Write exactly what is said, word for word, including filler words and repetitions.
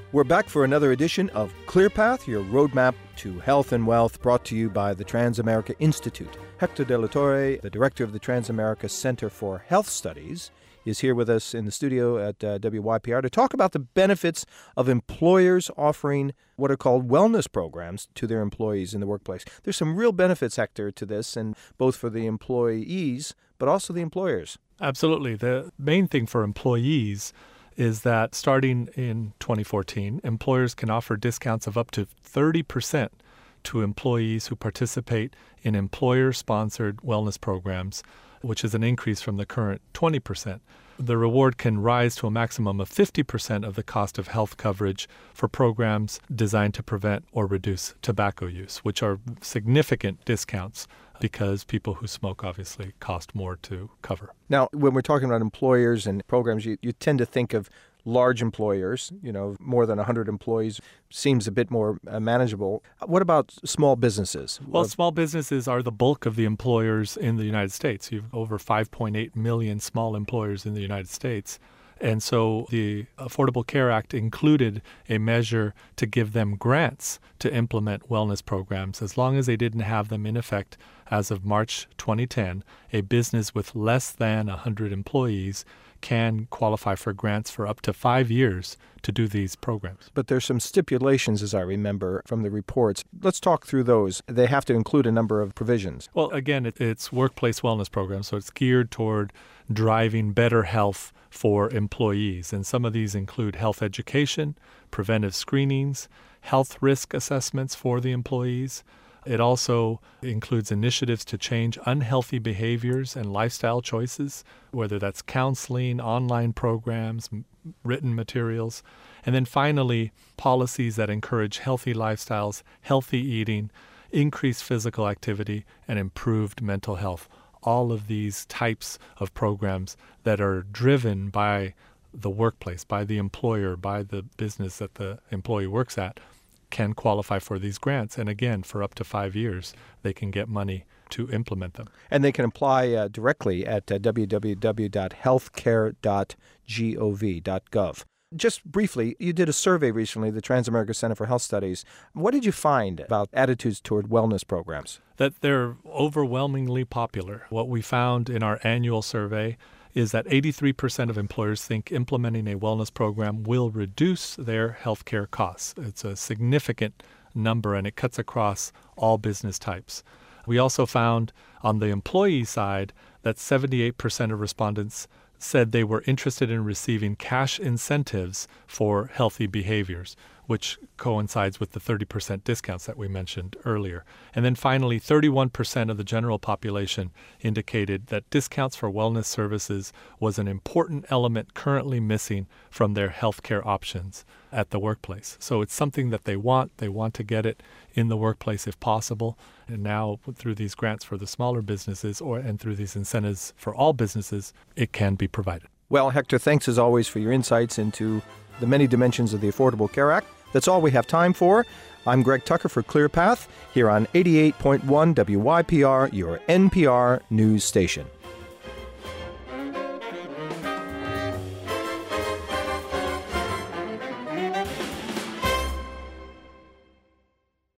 We're back for another edition of ClearPath, your roadmap to health and wealth, brought to you by the Transamerica Institute. Hector De La Torre, the director of the Transamerica Center for Health Studies, is here with us in the studio at uh, W Y P R to talk about the benefits of employers offering what are called wellness programs to their employees in the workplace. There's some real benefits, Hector, to this, and both for the employees, but also the employers. Absolutely. The main thing for employees is that starting in twenty fourteen, employers can offer discounts of up to thirty percent to employees who participate in employer-sponsored wellness programs, which is an increase from the current twenty percent. The reward can rise to a maximum of fifty percent of the cost of health coverage for programs designed to prevent or reduce tobacco use, which are significant discounts because people who smoke obviously cost more to cover. Now, when we're talking about employers and programs, you, you tend to think of large employers, you know, more than one hundred employees seems a bit more uh, manageable. What about small businesses? Well, small businesses are the bulk of the employers in the United States. You've over five point eight million small employers in the United States. And so the Affordable Care Act included a measure to give them grants to implement wellness programs as long as they didn't have them in effect as of March twenty ten. A business with less than one hundred employees can qualify for grants for up to five years to do these programs. But there's some stipulations, as I remember, from the reports. Let's talk through those. They have to include a number of provisions. Well, again, it, it's workplace wellness programs, so it's geared toward driving better health for employees. And some of these include health education, preventive screenings, health risk assessments for the employees. It also includes initiatives to change unhealthy behaviors and lifestyle choices, whether that's counseling, online programs, m- written materials. And then finally, policies that encourage healthy lifestyles, healthy eating, increased physical activity, and improved mental health. All of these types of programs that are driven by the workplace, by the employer, by the business that the employee works at, can qualify for these grants. And again, for up to five years, they can get money to implement them. And they can apply uh, directly at uh, w w w dot healthcare dot gov dot gov. Just briefly, you did a survey recently, the Transamerica Center for Health Studies. What did you find about attitudes toward wellness programs? That they're overwhelmingly popular. What we found in our annual survey is that eighty-three percent of employers think implementing a wellness program will reduce their healthcare costs. It's a significant number, and it cuts across all business types. We also found on the employee side that seventy-eight percent of respondents said they were interested in receiving cash incentives for healthy behaviors, which coincides with the thirty percent discounts that we mentioned earlier. And then finally, thirty-one percent of the general population indicated that discounts for wellness services was an important element currently missing from their healthcare options at the workplace. So it's something that they want. They want to get it in the workplace if possible. And now through these grants for the smaller businesses or and through these incentives for all businesses, it can be provided. Well, Hector, thanks as always for your insights into the many dimensions of the Affordable Care Act. That's all we have time for. I'm Greg Tucker for ClearPath here on eighty-eight point one W Y P R, your N P R news station.